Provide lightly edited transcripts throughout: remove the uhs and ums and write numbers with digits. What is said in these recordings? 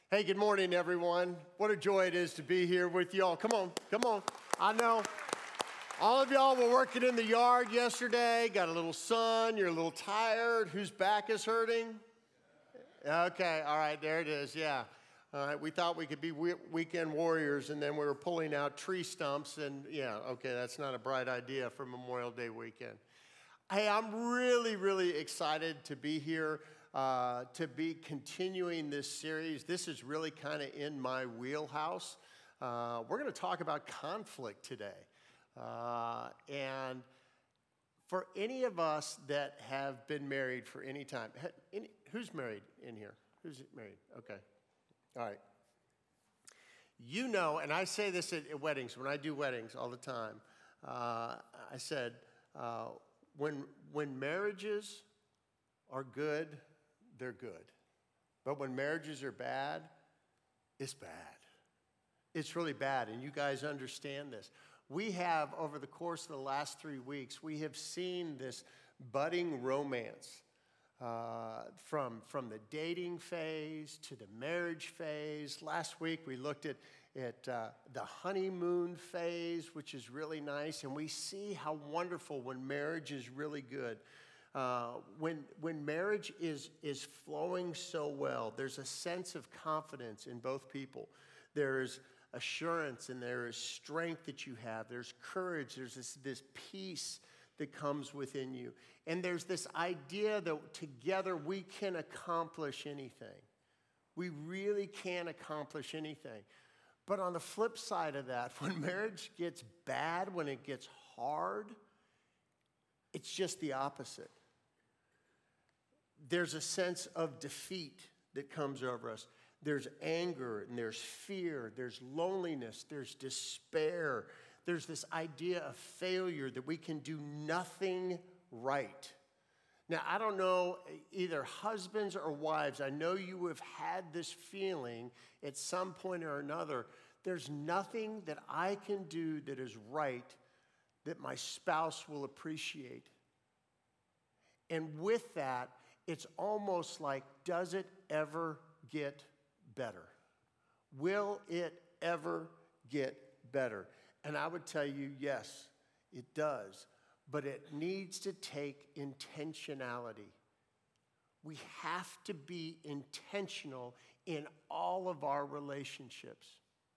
Hey, good morning, everyone. What a joy it is to be here with y'all. Come on, come on. I know all of y'all were working in the yard yesterday, got a little sun, you're a little tired. Whose back is hurting? Okay, all right, there it is, yeah. All right, we thought we could be weekend warriors, and then we were pulling out tree stumps, and yeah, okay, that's not a bright idea for Memorial Day weekend. Hey, I'm really excited to be here, to be continuing this series. This is really kind of in my wheelhouse. We're going to talk about conflict today. And for any of us that have been married for any time, who's married in here? Who's married? Okay. All right. You know, and I say this at weddings, when I do weddings all the time, I said, when marriages are good, they're good. But when marriages are bad, it's bad. It's really bad, and you guys understand this. We have, over the course of the last 3 weeks, we have seen this budding romance from the dating phase to the marriage phase. Last week, we looked at the honeymoon phase, which is really nice, and we see how wonderful when marriage is really good. When marriage is flowing so well, there's a sense of confidence in both people. There's assurance and there is strength that you have. There's courage. There's this peace that comes within you. And there's this idea that together we can accomplish anything. We really can accomplish anything. But on the flip side of that, when marriage gets bad, when it gets hard, it's just the opposite. There's a sense of defeat that comes over us. There's anger and there's fear, there's loneliness, there's despair. There's this idea of failure, that we can do nothing right. Now, I don't know, either husbands or wives, I know you have had this feeling at some point or another. There's nothing that I can do that is right that my spouse will appreciate. And with that, it's almost like, does it ever get better? Will it ever get better? And I would tell you, yes, it does. But it needs to take intentionality. We have to be intentional in all of our relationships.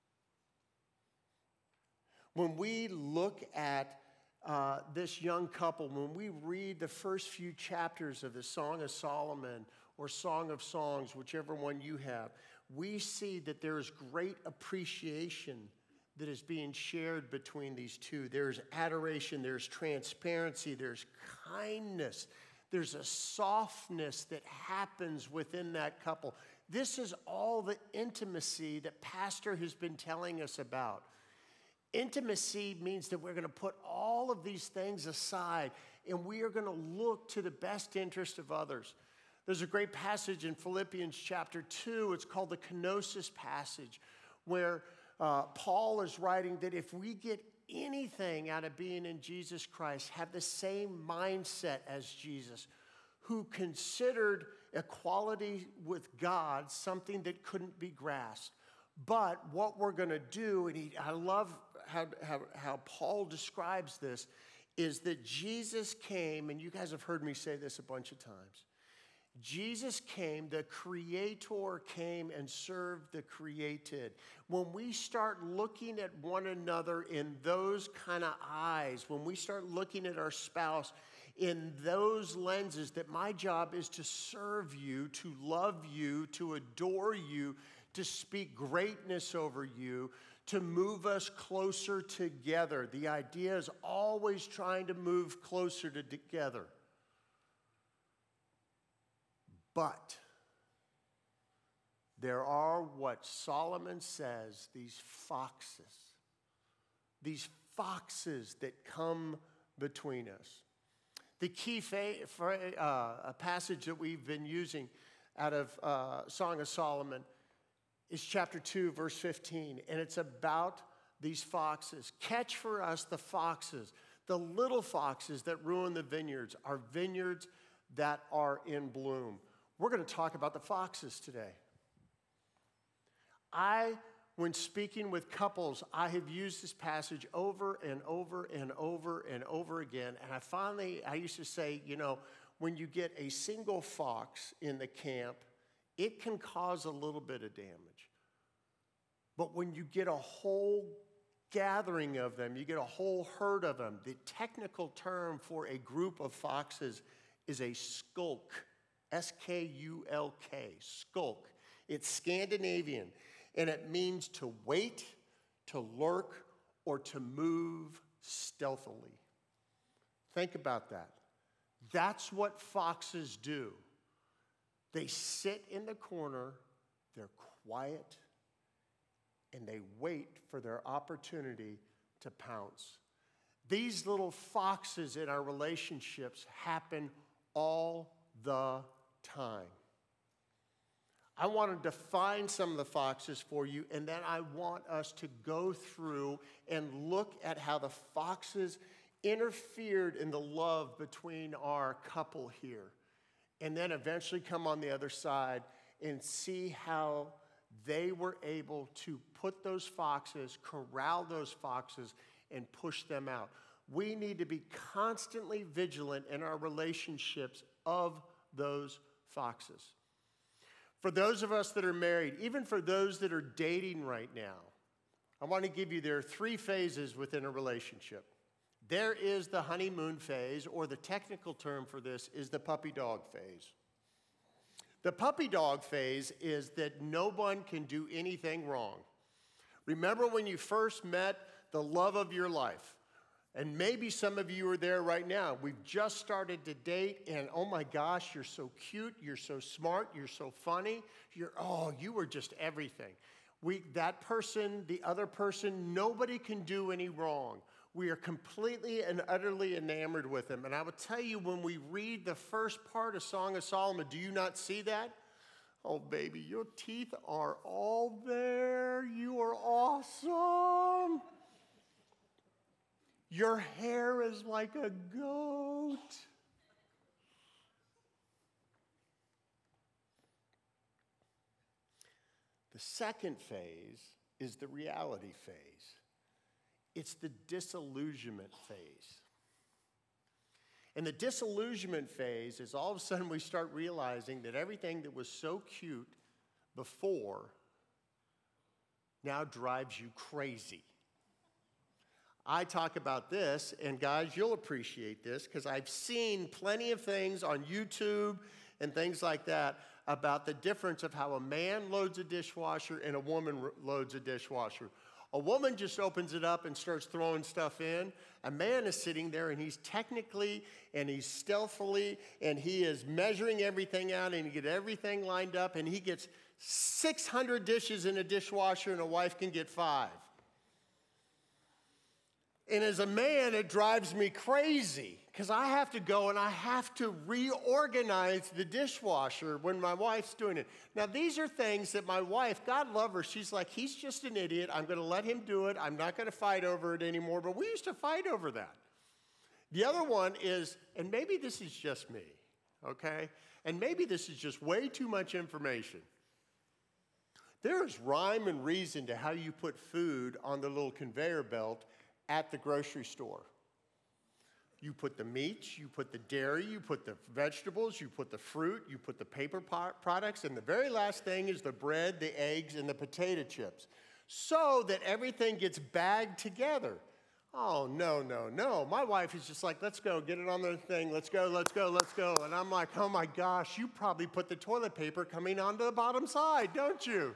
When we look at this young couple, when we read the first few chapters of the Song of Solomon or Song of Songs, whichever one you have, we see that there is great appreciation that is being shared between these two. There's adoration, there's transparency, there's kindness, there's a softness that happens within that couple. This is all the intimacy that Pastor has been telling us about. Intimacy means that we're going to put all of these things aside and we are going to look to the best interest of others. There's a great passage in Philippians chapter 2. It's called the kenosis passage, where Paul is writing that if we get anything out of being in Jesus Christ, have the same mindset as Jesus, who considered equality with God something that couldn't be grasped. But what we're going to do, and I love how Paul describes this, is that Jesus came, and you guys have heard me say this a bunch of times. Jesus came, the Creator came and served the created. When we start looking at one another in those kind of eyes, when we start looking at our spouse in those lenses, that my job is to serve you, to love you, to adore you, to speak greatness over you, to move us closer together. The idea is always trying to move closer together. But there are, what Solomon says, these foxes that come between us. The key passage that we've been using out of Song of Solomon is chapter 2, verse 15, and it's about these foxes. Catch for us the foxes, the little foxes that ruin the vineyards, our vineyards that are in bloom. We're going to talk about the foxes today. When speaking with couples, I have used this passage over and over and over and over again. And I used to say, when you get a single fox in the camp, it can cause a little bit of damage. But when you get a whole gathering of them, you get a whole herd of them, the technical term for a group of foxes is a skulk, S-K-U-L-K, skulk. It's Scandinavian. And it means to wait, to lurk, or to move stealthily. Think about that. That's what foxes do. They sit in the corner, they're quiet, and they wait for their opportunity to pounce. These little foxes in our relationships happen all the time. I want to define some of the foxes for you, and then I want us to go through and look at how the foxes interfered in the love between our couple here, and then eventually come on the other side and see how they were able to put those foxes, corral those foxes, and push them out. We need to be constantly vigilant in our relationships of those foxes. For those of us that are married, even for those that are dating right now, I want to give you there are 3 phases within a relationship. There is the honeymoon phase, or the technical term for this is the puppy dog phase. The puppy dog phase is that no one can do anything wrong. Remember when you first met the love of your life? And maybe some of you are there right now. We've just started to date, and oh my gosh, you're so cute, you're so smart, you're so funny. You were just everything. That person, the other person, nobody can do any wrong. We are completely and utterly enamored with them. And I will tell you, when we read the first part of Song of Solomon, do you not see that? Oh, baby, your teeth are all there. You are awesome. Your hair is like a goat. The second phase is the reality phase. It's the disillusionment phase. And the disillusionment phase is all of a sudden we start realizing that everything that was so cute before now drives you crazy. I talk about this, and guys, you'll appreciate this because I've seen plenty of things on YouTube and things like that about the difference of how a man loads a dishwasher and a woman loads a dishwasher. A woman just opens it up and starts throwing stuff in. A man is sitting there, and he's technically and he's stealthily, and he is measuring everything out, and he gets everything lined up, and he gets 600 dishes in a dishwasher, and a wife can get 5. And as a man, it drives me crazy because I have to go and I have to reorganize the dishwasher when my wife's doing it. Now, these are things that my wife, God love her, she's like, he's just an idiot. I'm going to let him do it. I'm not going to fight over it anymore. But we used to fight over that. The other one is, and maybe this is just me, okay? And maybe this is just way too much information. There is rhyme and reason to how you put food on the little conveyor belt at the grocery store. You put the meats, you put the dairy, you put the vegetables, you put the fruit, you put the paper products, and the very last thing is the bread, the eggs, and the potato chips, so that everything gets bagged together. Oh, no, no, no. My wife is just like, let's go, get it on the thing, let's go, let's go, let's go. And I'm like, oh my gosh, you probably put the toilet paper coming onto the bottom side, don't you?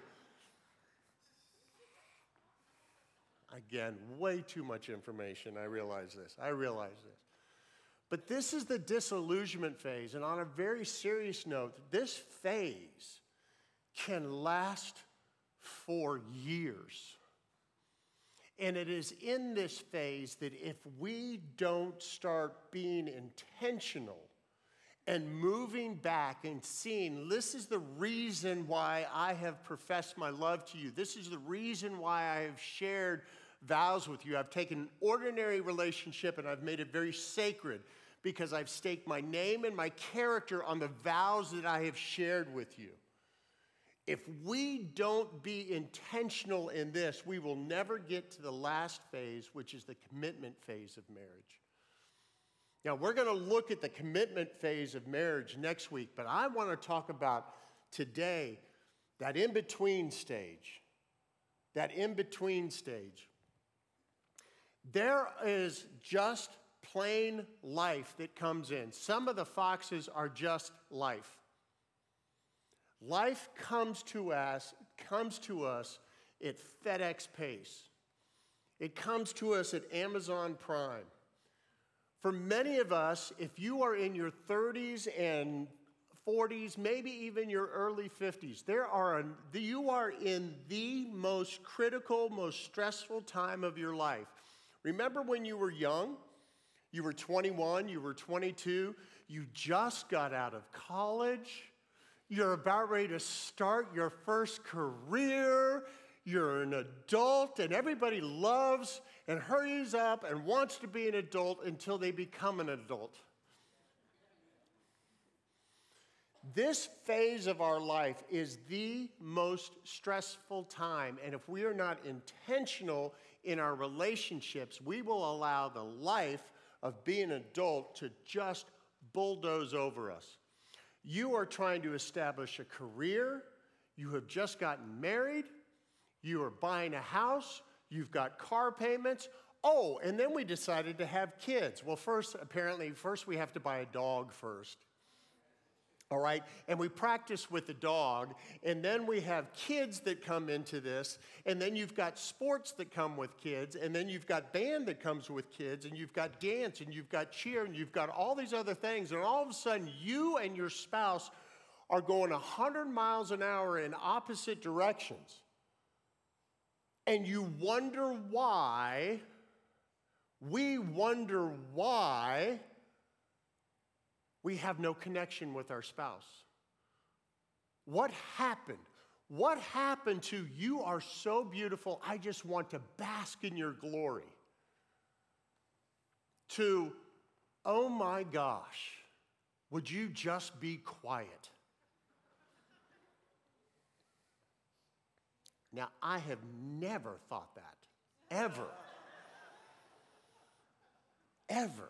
Again, way too much information. I realize this. But this is the disillusionment phase. And on a very serious note, this phase can last for years. And it is in this phase that if we don't start being intentional and moving back and seeing, this is the reason why I have professed my love to you. This is the reason why I have shared vows with you. I've taken an ordinary relationship and I've made it very sacred because I've staked my name and my character on the vows that I have shared with you. If we don't be intentional in this, we will never get to the last phase, which is the commitment phase of marriage. Now, we're going to look at the commitment phase of marriage next week, but I want to talk about today that in-between stage. That in-between stage. There is just plain life that comes in. Some of the foxes are just life. Life comes to us at FedEx pace. It comes to us at Amazon Prime. For many of us, if you are in your 30s and 40s, maybe even your early 50s, you are in the most critical, most stressful time of your life. Remember when you were young? You were 21, you were 22, you just got out of college, you're about ready to start your first career, you're an adult, and everybody loves and hurries up and wants to be an adult until they become an adult. This phase of our life is the most stressful time, and if we are not intentional in our relationships, we will allow the life of being an adult to just bulldoze over us. You are trying to establish a career, you have just gotten married, you are buying a house, you've got car payments. Oh, and then we decided to have kids. Well, first we have to buy a dog first. All right, and we practice with the dog, and then we have kids that come into this, and then you've got sports that come with kids, and then you've got band that comes with kids, and you've got dance, and you've got cheer, and you've got all these other things, and all of a sudden you and your spouse are going 100 miles an hour in opposite directions. And you wonder why, we have no connection with our spouse. What happened? What happened to you are so beautiful, I just want to bask in your glory? To, oh my gosh, would you just be quiet? Now, I have never thought that, ever. Ever.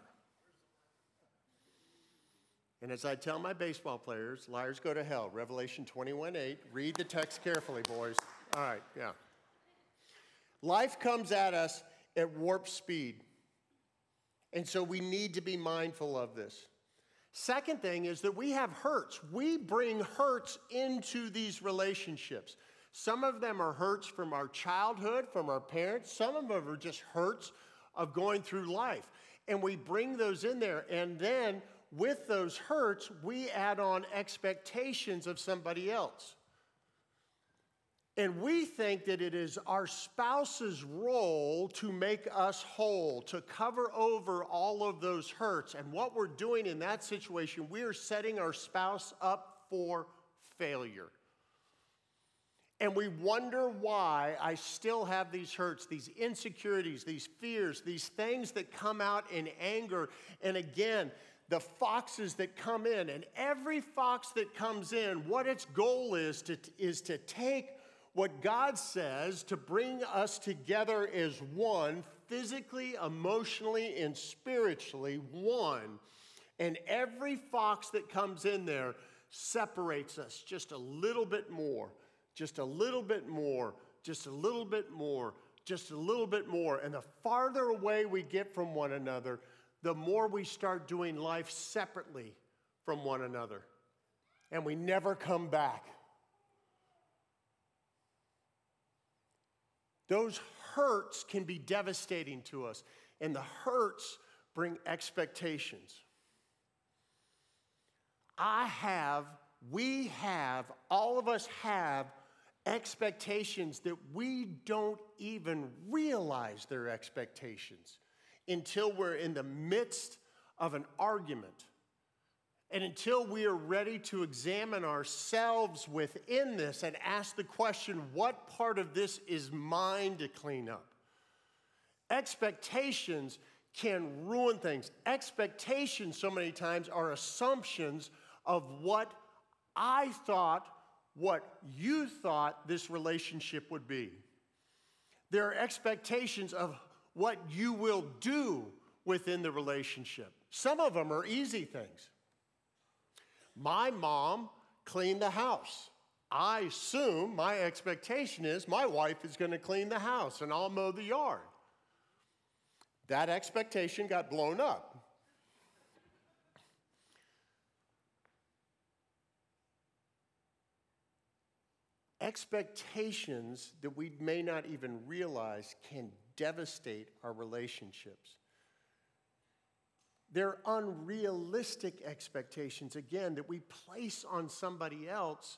And as I tell my baseball players, liars go to hell, Revelation 21:8. Read the text carefully, boys. All right, yeah. Life comes at us at warp speed. And so we need to be mindful of this. Second thing is that we have hurts. We bring hurts into these relationships. Some of them are hurts from our childhood, from our parents. Some of them are just hurts of going through life. And we bring those in there. And then with those hurts, we add on expectations of somebody else. And we think that it is our spouse's role to make us whole, to cover over all of those hurts. And what we're doing in that situation, we are setting our spouse up for failure. And we wonder why I still have these hurts, these insecurities, these fears, these things that come out in anger. And again, the foxes that come in. And every fox that comes in, what its goal is to take what God says to bring us together as one, physically, emotionally, and spiritually one. And every fox that comes in there separates us just a little bit more, just a little bit more, just a little bit more, just a little bit more. And the farther away we get from one another, the more we start doing life separately from one another. And we never come back. Those hurts can be devastating to us, and the hurts bring expectations. All of us have expectations that we don't even realize they're expectations until we're in the midst of an argument. And until we are ready to examine ourselves within this and ask the question, what part of this is mine to clean up? Expectations can ruin things. Expectations so many times are assumptions of what I thought what you thought this relationship would be. There are expectations of what you will do within the relationship. Some of them are easy things. My mom cleaned the house. I assume my expectation is my wife is going to clean the house and I'll mow the yard. That expectation got blown up. Expectations that we may not even realize can devastate our relationships. They're unrealistic expectations, again, that we place on somebody else,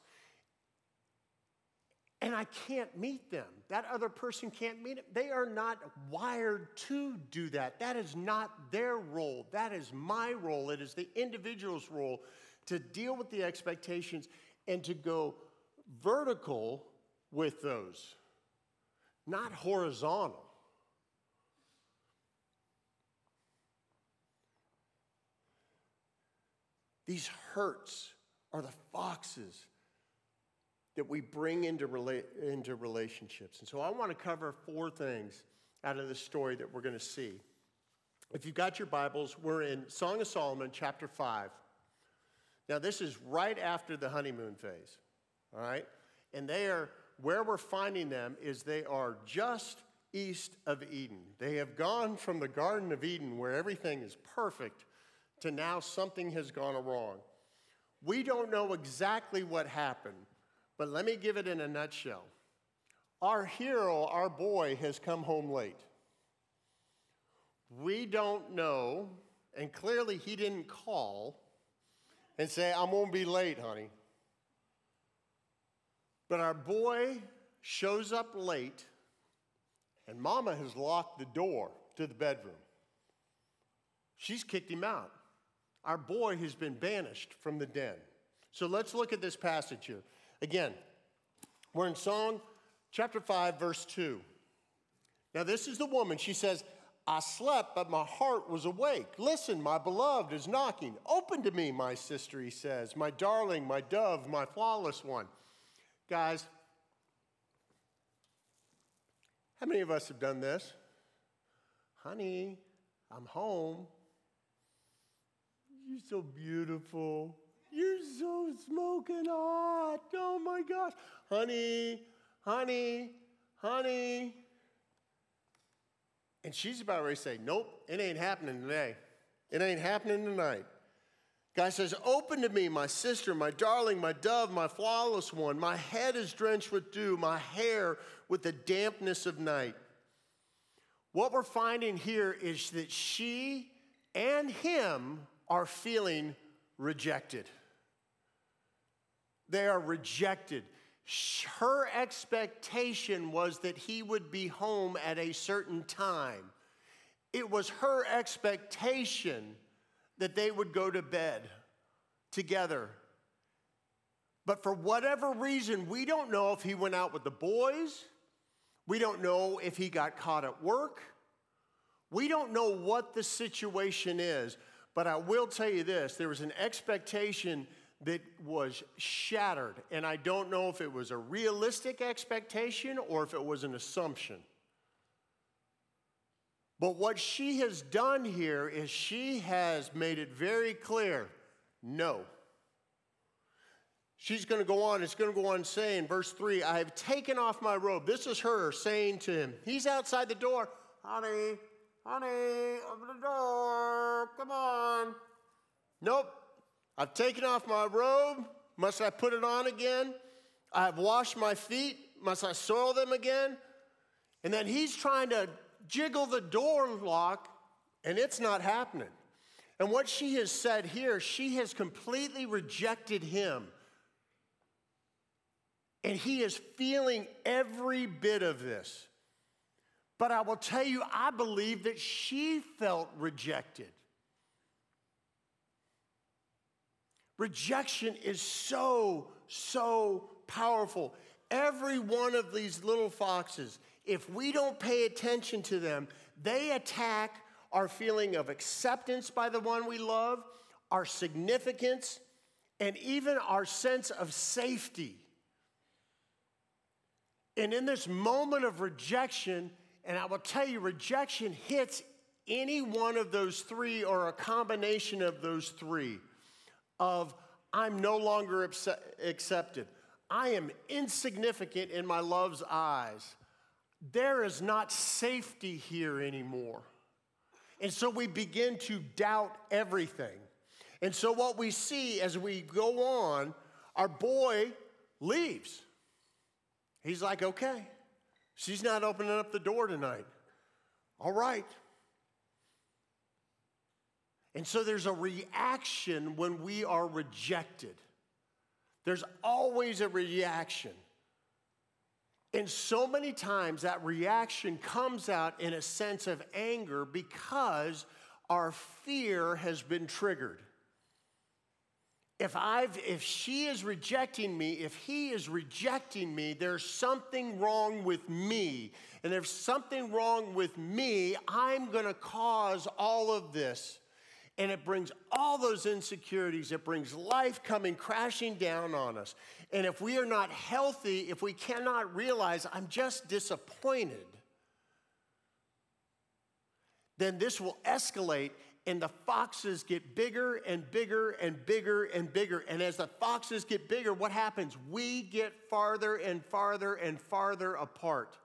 and I can't meet them. That other person can't meet it. They are not wired to do that. That is not their role. That is my role. It is the individual's role to deal with the expectations and to go vertical with those, not horizontal. These hurts are the foxes that we bring into relationships. And so I want to cover 4 things out of this story that we're going to see. If you've got your Bibles, we're in Song of Solomon, chapter 5. Now, this is right after the honeymoon phase, all right? And where we're finding them is they are just east of Eden. They have gone from the Garden of Eden, where everything is perfect, to now something has gone wrong. We don't know exactly what happened, but let me give it in a nutshell. Our hero, our boy, has come home late. We don't know, and clearly he didn't call and say, I'm going to be late, honey. But our boy shows up late, and Mama has locked the door to the bedroom. She's kicked him out. Our boy has been banished from the den. So let's look at this passage here. Again, we're in Song chapter 5, verse 2. Now this is the woman. She says, I slept, but my heart was awake. Listen, my beloved is knocking. Open to me, my sister, he says. My darling, my dove, my flawless one. Guys, how many of us have done this? Honey, I'm home. You're so beautiful. You're so smoking hot. Oh my gosh. Honey, honey, honey. And she's about ready to say, nope, it ain't happening today. It ain't happening tonight. Guy says, open to me, my sister, my darling, my dove, my flawless one. My head is drenched with dew, my hair with the dampness of night. What we're finding here is that she and him are feeling rejected. They are rejected. Her expectation was that he would be home at a certain time. It was her expectation that they would go to bed together. But for whatever reason, we don't know if he went out with the boys. We don't know if he got caught at work. We don't know what the situation is. But I will tell you this, there was an expectation that was shattered. And I don't know if it was a realistic expectation or if it was an assumption. But what she has done here is she has made it very clear, no. She's going to go on, it's going to go on saying, verse 3, I have taken off my robe. This is her saying to him, he's outside the door, honey, open the door, come on. Nope, I've taken off my robe. Must I put it on again? I have washed my feet. Must I soil them again? And then he's trying to jiggle the door lock, and it's not happening. And what she has said here, she has completely rejected him. And he is feeling every bit of this. But I will tell you, I believe that she felt rejected. Rejection is so powerful. Every one of these little foxes, if we don't pay attention to them, they attack our feeling of acceptance by the one we love, our significance, and even our sense of safety. And in this moment of rejection, and I will tell you, rejection hits any one of those three or a combination of those three of I'm no longer accepted. I am insignificant in my love's eyes. There is not safety here anymore. And so we begin to doubt everything. And so what we see as we go on, our boy leaves. He's like, okay, she's not opening up the door tonight. All right. And so there's a reaction when we are rejected. There's always a reaction. And so many times that reaction comes out in a sense of anger because our fear has been triggered. If she is rejecting me, if he is rejecting me, there's something wrong with me. And if something wrong with me, I'm going to cause all of this. And it brings all those insecurities. It brings life coming crashing down on us. And if we are not healthy, if we cannot realize I'm just disappointed, then this will escalate and the foxes get bigger and bigger and bigger and bigger. And as the foxes get bigger, what happens? We get farther and farther and farther apart.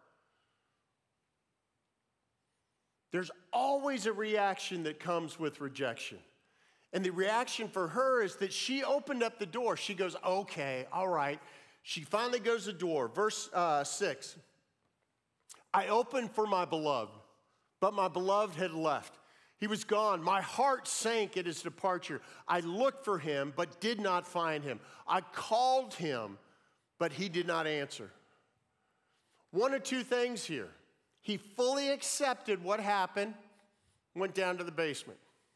There's always a reaction that comes with rejection. And the reaction for her is that she opened up the door. She goes, okay, all right. She finally goes to the door. Verse 6. I opened for my beloved, but my beloved had left. He was gone. My heart sank at his departure. I looked for him, but did not find him. I called him, but he did not answer. One of two things here. He fully accepted what happened, went down to the basement.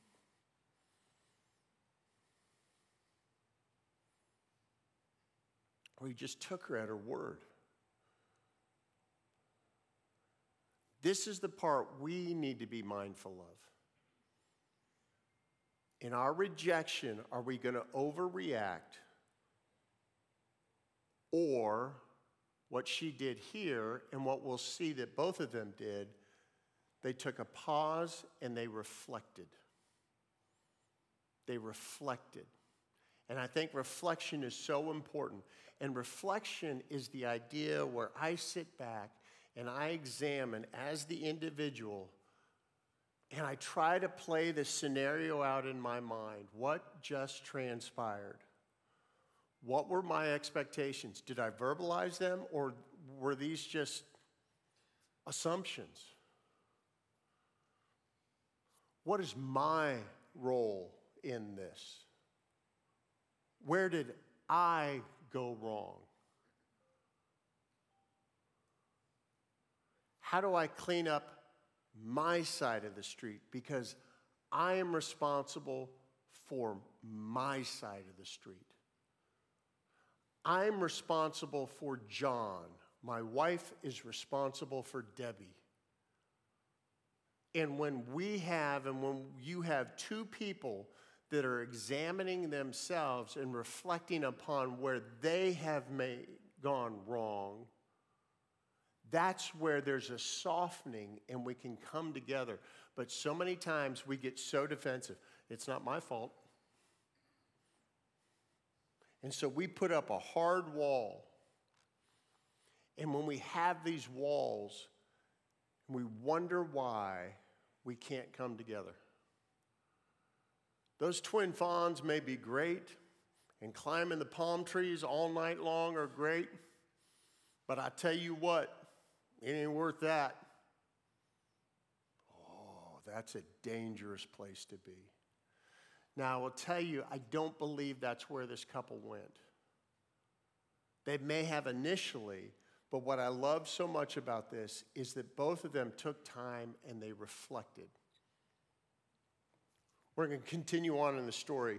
Or he just took her at her word. This is the part we need to be mindful of. In our rejection, are we going to overreact? Or what she did here, and what we'll see that both of them did, they took a pause and they reflected. They reflected. And I think reflection is so important. And reflection is the idea where I sit back and I examine as the individual and I try to play the scenario out in my mind. What just transpired? What were my expectations? Did I verbalize them, or were these just assumptions? What is my role in this? Where did I go wrong? How do I clean up my side of the street? Because I am responsible for my side of the street. I'm responsible for John. My wife is responsible for Debbie. And when you have two people that are examining themselves and reflecting upon where they have gone wrong, that's where there's a softening and we can come together. But so many times we get so defensive. It's not my fault. And so we put up a hard wall. And when we have these walls, we wonder why we can't come together. Those twin fawns may be great, and climbing the palm trees all night long are great, but I tell you what, it ain't worth that. Oh, that's a dangerous place to be. Now, I will tell you, I don't believe that's where this couple went. They may have initially, but what I love so much about this is that both of them took time and they reflected. We're going to continue on in the story.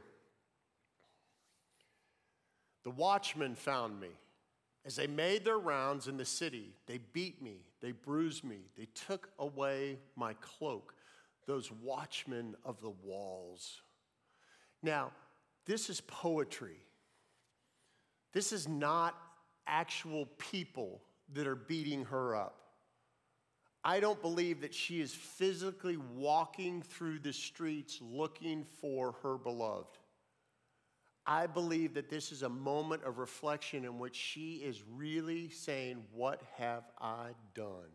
The watchmen found me. As they made their rounds in the city, they beat me, they bruised me, they took away my cloak, those watchmen of the walls. Now, this is poetry. This is not actual people that are beating her up. I don't believe that she is physically walking through the streets looking for her beloved. I believe that this is a moment of reflection in which she is really saying, what have I done?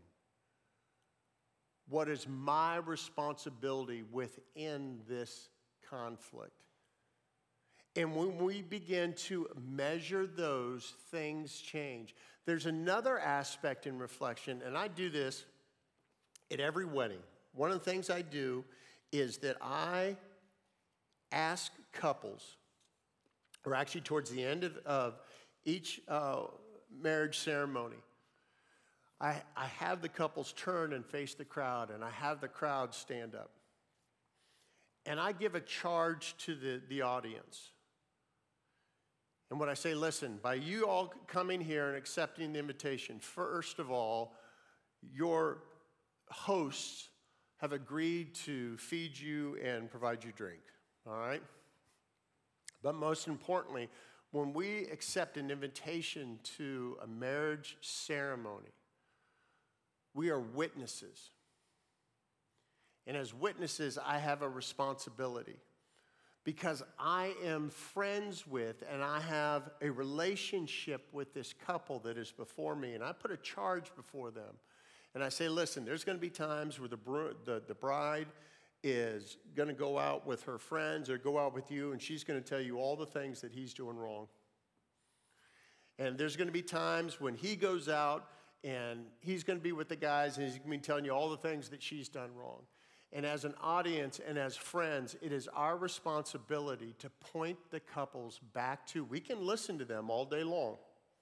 What is my responsibility within this conflict? And when we begin to measure those, things change. There's another aspect in reflection, and I do this at every wedding. One of the things I do is that I ask couples, or actually towards the end of each marriage ceremony, I have the couples turn and face the crowd, and I have the crowd stand up. And I give a charge to the audience. And when I say, listen, by you all coming here and accepting the invitation, first of all, your hosts have agreed to feed you and provide you drink, all right? But most importantly, when we accept an invitation to a marriage ceremony, we are witnesses. And as witnesses, I have a responsibility because I am friends with and I have a relationship with this couple that is before me, and I put a charge before them. And I say, listen, there's going to be times where the bride is going to go out with her friends or go out with you, and she's going to tell you all the things that he's doing wrong. And there's going to be times when he goes out and he's going to be with the guys and he's going to be telling you all the things that she's done wrong. And as an audience and as friends, it is our responsibility to point the couples back to, we can listen to them all day long.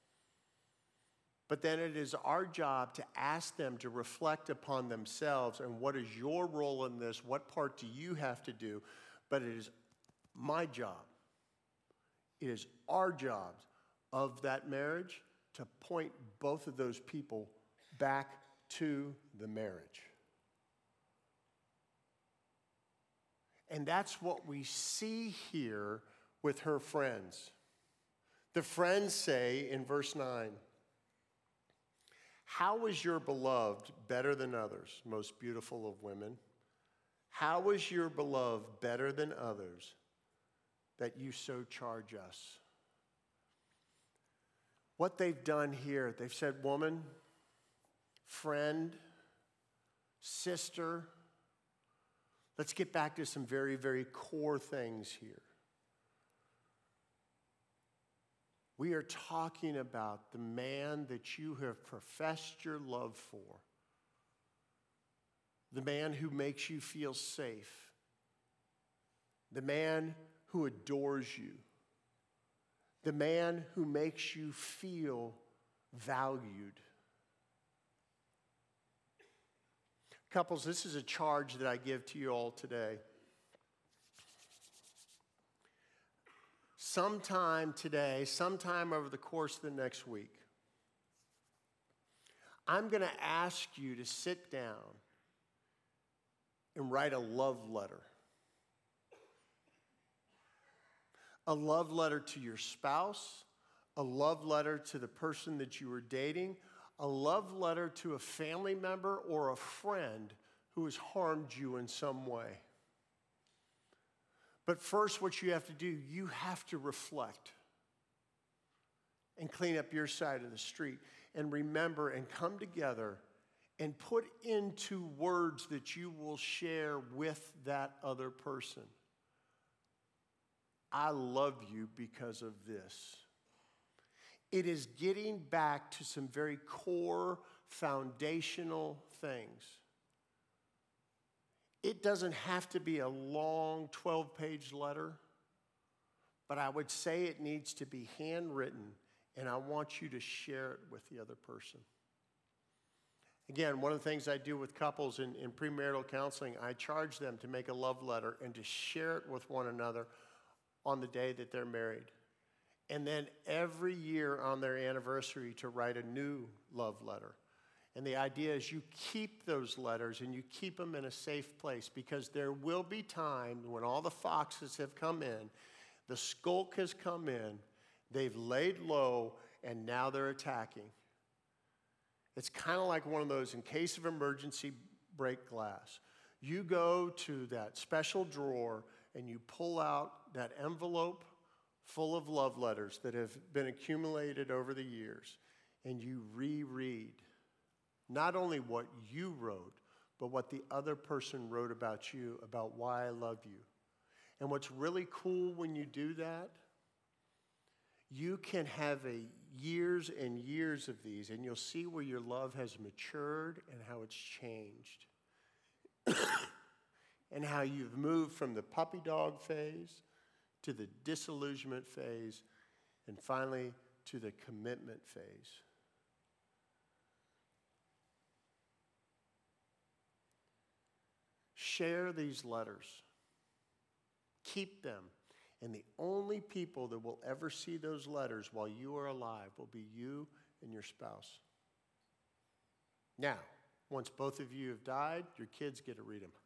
But then it is our job to ask them to reflect upon themselves and what is your role in this? What part do you have to do? But it is my job. It is our jobs of that marriage to point both of those people back to the marriage. And that's what we see here with her friends. The friends say in verse 9, how is your beloved better than others, most beautiful of women? How is your beloved better than others that you so charge us? What they've done here, they've said, woman, friend, sister, let's get back to some very, very core things here. We are talking about the man that you have professed your love for, the man who makes you feel safe, the man who adores you, the man who makes you feel valued. Couples, this is a charge that I give to you all today. Sometime today, sometime over the course of the next week, I'm going to ask you to sit down and write a love letter. A love letter to your spouse, a love letter to the person that you are dating, a love letter to a family member or a friend who has harmed you in some way. But first, what you have to do, you have to reflect and clean up your side of the street and remember and come together and put into words that you will share with that other person. I love you because of this. It is getting back to some very core, foundational things. It doesn't have to be a long 12-page letter, but I would say it needs to be handwritten, and I want you to share it with the other person. Again, one of the things I do with couples in premarital counseling, I charge them to make a love letter and to share it with one another on the day that they're married. And then every year on their anniversary to write a new love letter. And the idea is you keep those letters and you keep them in a safe place because there will be times when all the foxes have come in, the skulk has come in, they've laid low, and now they're attacking. It's kind of like one of those, in case of emergency, break glass. You go to that special drawer and you pull out that envelope full of love letters that have been accumulated over the years, and you reread not only what you wrote, but what the other person wrote about you, about why I love you. And what's really cool when you do that, you can have years and years of these, and you'll see where your love has matured and how it's changed. And how you've moved from the puppy dog phase to the disillusionment phase, and finally to the commitment phase. Share these letters. Keep them. And the only people that will ever see those letters while you are alive will be you and your spouse. Now, once both of you have died, your kids get to read them.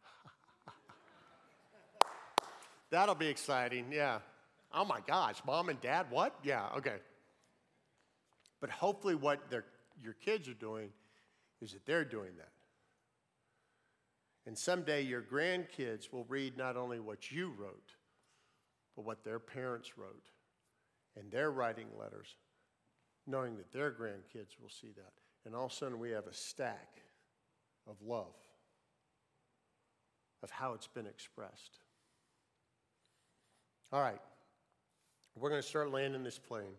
That'll be exciting, yeah. Oh my gosh, mom and dad, what? Yeah, okay. But hopefully what your kids are doing is that they're doing that. And someday your grandkids will read not only what you wrote, but what their parents wrote. And they're writing letters, knowing that their grandkids will see that. And all of a sudden we have a stack of love, of how it's been expressed. All right, we're going to start landing this plane.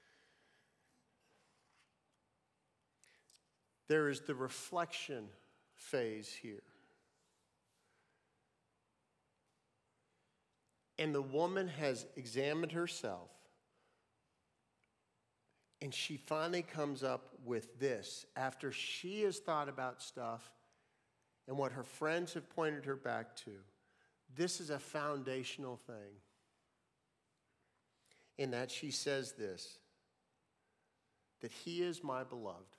There is the reflection phase here. And the woman has examined herself, and she finally comes up with this after she has thought about stuff and what her friends have pointed her back to. This is a foundational thing. In that she says this, that he is my beloved.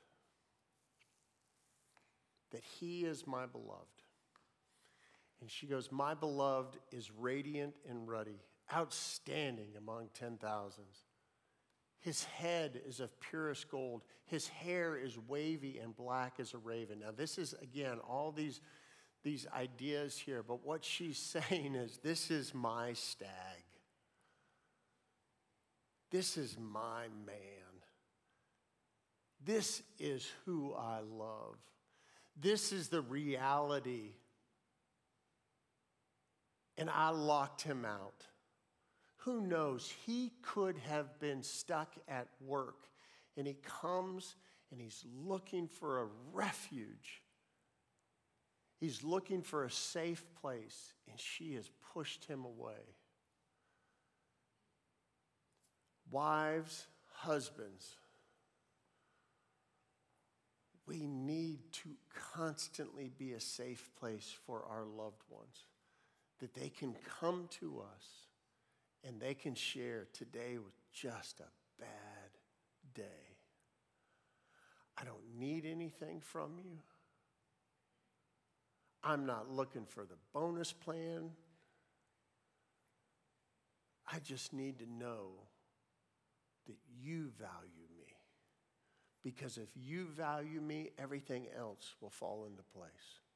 That he is my beloved. And she goes, my beloved is radiant and ruddy, outstanding among 10,000s. His head is of purest gold. His hair is wavy and black as a raven. Now this is, again, all these ideas here, but what she's saying is, this is my stag. This is my man. This is who I love. This is the reality. And I locked him out. Who knows? He could have been stuck at work, and he comes and he's looking for a refuge. He's looking for a safe place, and she has pushed him away. Wives, husbands, we need to constantly be a safe place for our loved ones, that they can come to us and they can share, today was just a bad day. I don't need anything from you. I'm not looking for the bonus plan. I just need to know that you value me. Because if you value me, everything else will fall into place.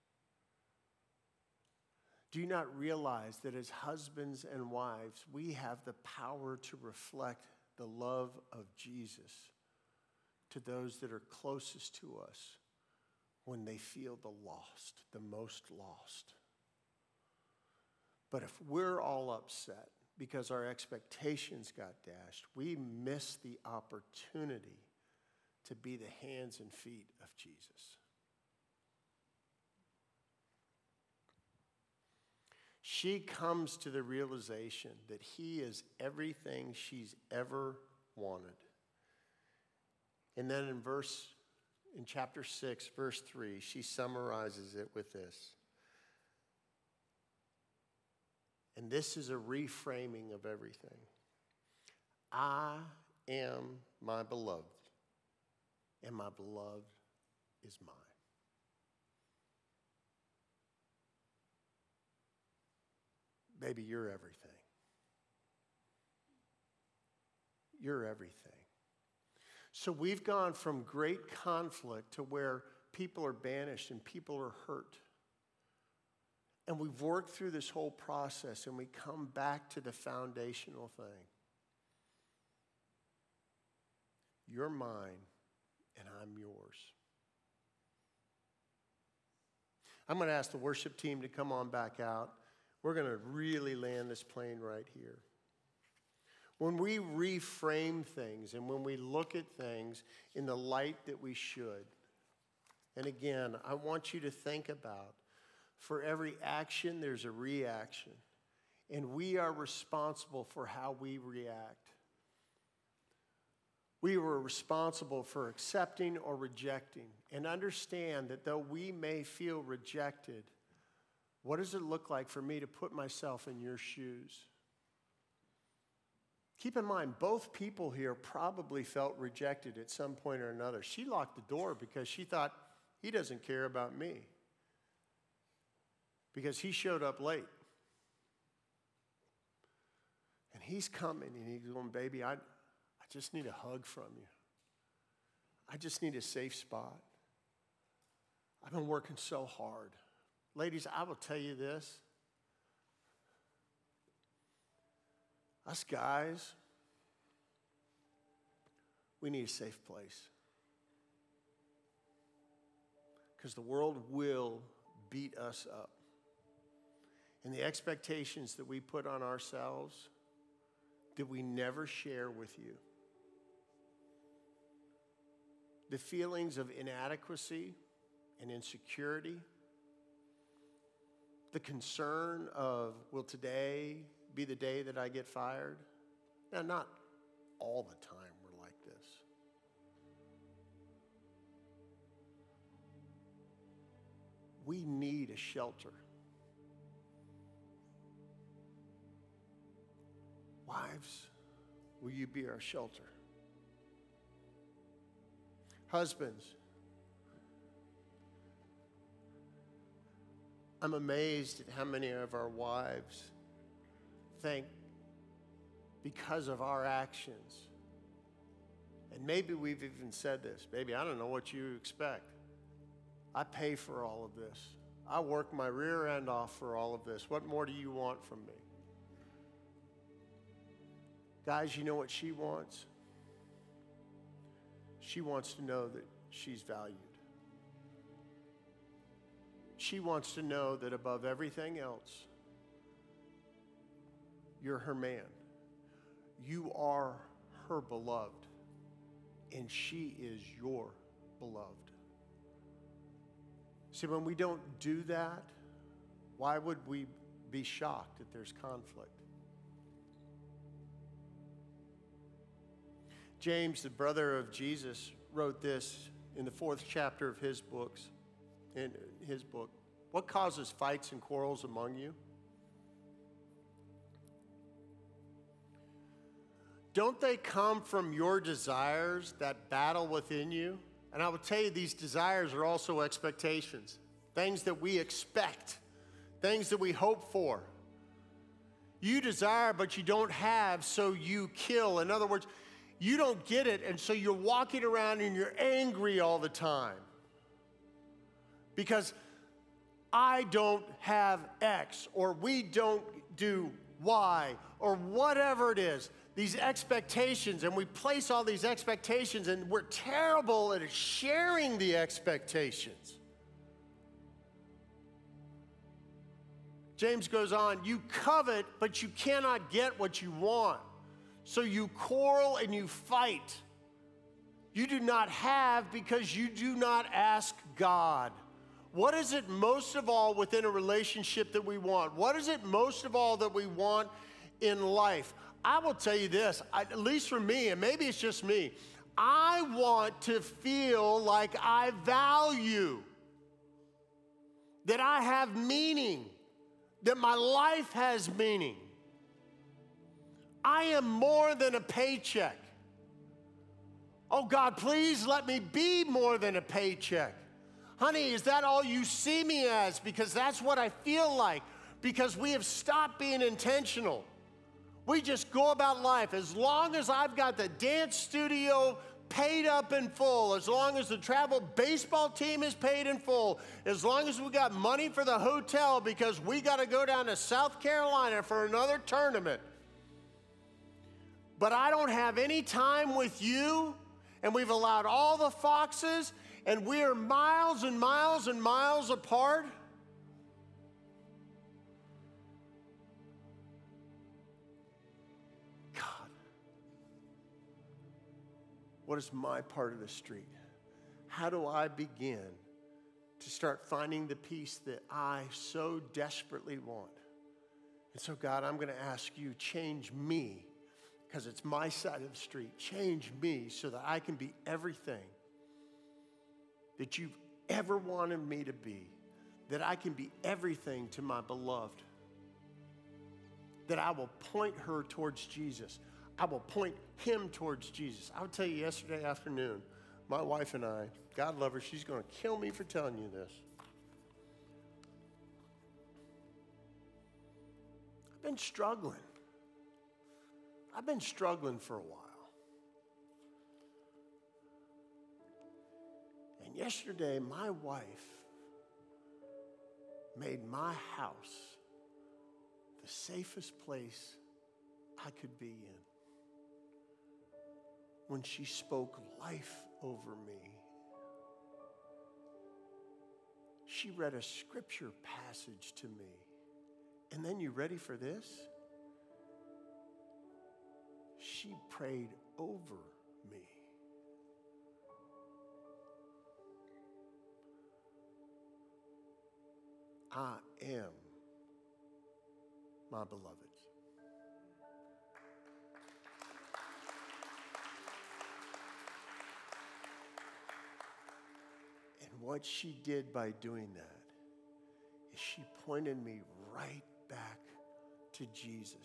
Do you not realize that as husbands and wives, we have the power to reflect the love of Jesus to those that are closest to us when they feel the lost, the most lost? But if we're all upset because our expectations got dashed, we miss the opportunity to be the hands and feet of Jesus. She comes to the realization that he is everything she's ever wanted. And then in chapter 6, verse 3, she summarizes it with this. And this is a reframing of everything. I am my beloved, and my beloved is mine. Baby, you're everything. You're everything. So we've gone from great conflict to where people are banished and people are hurt. And we've worked through this whole process and we come back to the foundational thing. You're mine and I'm yours. I'm going to ask the worship team to come on back out. We're going to really land this plane right here. When we reframe things and when we look at things in the light that we should, and again, I want you to think about, for every action, there's a reaction. And we are responsible for how we react. We were responsible for accepting or rejecting. And understand that though we may feel rejected, what does it look like for me to put myself in your shoes? Keep in mind, both people here probably felt rejected at some point or another. She locked the door because she thought, he doesn't care about me because he showed up late. And he's coming and he's going, baby, I just need a hug from you. I just need a safe spot. I've been working so hard. Ladies, I will tell you this. Us guys, we need a safe place. Because the world will beat us up. And the expectations that we put on ourselves, that we never share with you. The feelings of inadequacy and insecurity. The concern of, will today be the day that I get fired? Now, not all the time we're like this. We need a shelter. Wives, will you be our shelter? Husbands, I'm amazed at how many of our wives think because of our actions, and maybe we've even said this, baby, I don't know what you expect. I pay for all of this. I work my rear end off for all of this. What more do you want from me? Guys, you know what she wants? She wants to know that she's valued. She wants to know that above everything else, you're her man. You are her beloved, and she is your beloved. See, when we don't do that, why would we be shocked that there's conflict? James, the brother of Jesus, wrote this in the 4th chapter of his book. What causes fights and quarrels among you? Don't they come from your desires that battle within you? And I will tell you, these desires are also expectations. Things that we expect. Things that we hope for. You desire, but you don't have, so you kill. In other words, you don't get it, and so you're walking around and you're angry all the time. Because I don't have X, or we don't do Y, or whatever it is. These expectations, and we place all these expectations, and we're terrible at sharing the expectations. James goes on, you covet, but you cannot get what you want. So you quarrel and you fight. You do not have because you do not ask God. What is it most of all within a relationship that we want? What is it most of all that we want in life? I will tell you this, at least for me, and maybe it's just me, I want to feel like I value, that I have meaning, that my life has meaning. I am more than a paycheck. Oh God, please let me be more than a paycheck. Honey, is that all you see me as? Because that's what I feel like. Because we have stopped being intentional. We just go about life. As long as I've got the dance studio paid up in full, as long as the travel baseball team is paid in full, as long as we got money for the hotel because we got to go down to South Carolina for another tournament. But I don't have any time with you, and we've allowed all the foxes, and we are miles and miles and miles apart. God, what is my part of the street? How do I begin to start finding the peace that I so desperately want? And so, God, I'm going to ask you, change me, because it's my side of the street. Change me so that I can be everything that you've ever wanted me to be, that I can be everything to my beloved, that I will point her towards Jesus. I will point him towards Jesus. I'll tell you, yesterday afternoon, my wife and I, God love her, she's going to kill me for telling you this. I've been struggling for a while. And yesterday, my wife made my house the safest place I could be in when she spoke life over me. She read a scripture passage to me. And then, you ready for this? She prayed over me. I am my beloved. And what she did by doing that is she pointed me right back to Jesus.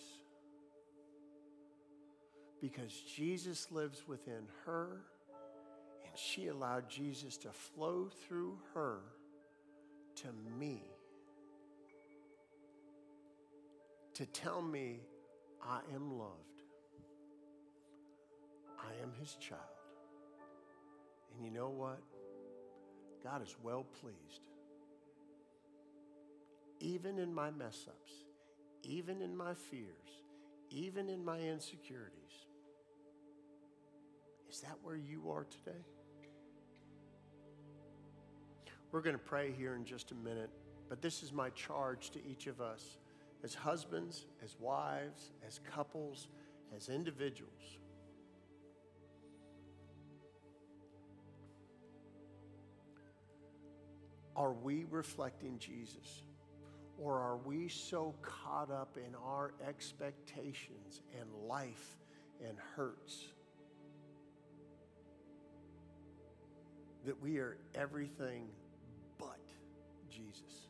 Because Jesus lives within her, and she allowed Jesus to flow through her to me, to tell me I am loved. I am his child. And you know what? God is well pleased. Even in my mess ups, even in my fears, even in my insecurities. Is that where you are today? We're going to pray here in just a minute, but this is my charge to each of us as husbands, as wives, as couples, as individuals. Are we reflecting Jesus? Or are we so caught up in our expectations and life and hurts that we are everything but Jesus?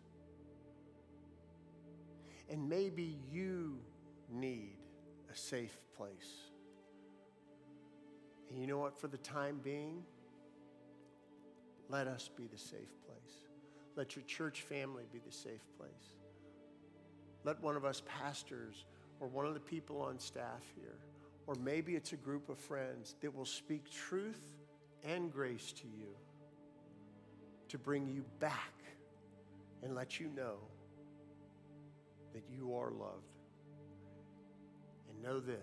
And maybe you need a safe place. And you know what? For the time being, let us be the safe place. Let your church family be the safe place. Let one of us pastors or one of the people on staff here, or maybe it's a group of friends that will speak truth and grace to you to bring you back and let you know that you are loved. And know this,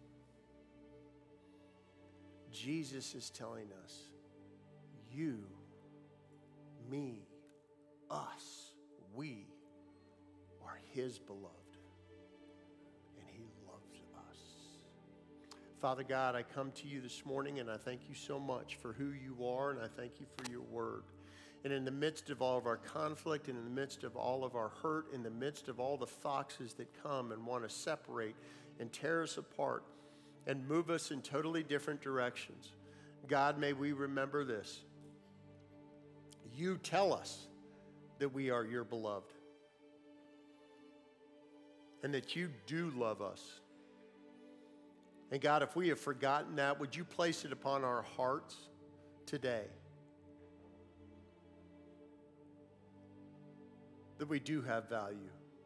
Jesus is telling us, you, me, us, we are his beloved, and he loves us. Father God, I come to you this morning, and I thank you so much for who you are, and I thank you for your word. And in the midst of all of our conflict, and in the midst of all of our hurt, in the midst of all the foxes that come and want to separate and tear us apart and move us in totally different directions, God, may we remember this. You tell us that we are your beloved, and that you do love us. And God, if we have forgotten that, would you place it upon our hearts today? That we do have value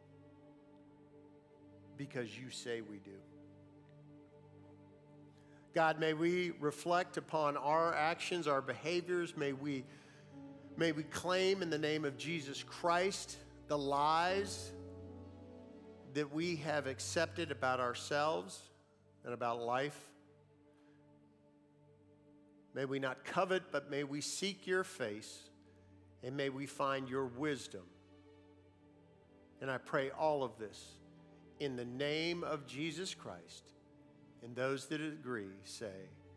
because you say we do. God, may we reflect upon our actions, our behaviors. May we claim in the name of Jesus Christ the lies that we have accepted about ourselves and about life. May we not covet, but may we seek your face, and may we find your wisdom. And I pray all of this in the name of Jesus Christ. And those that agree say,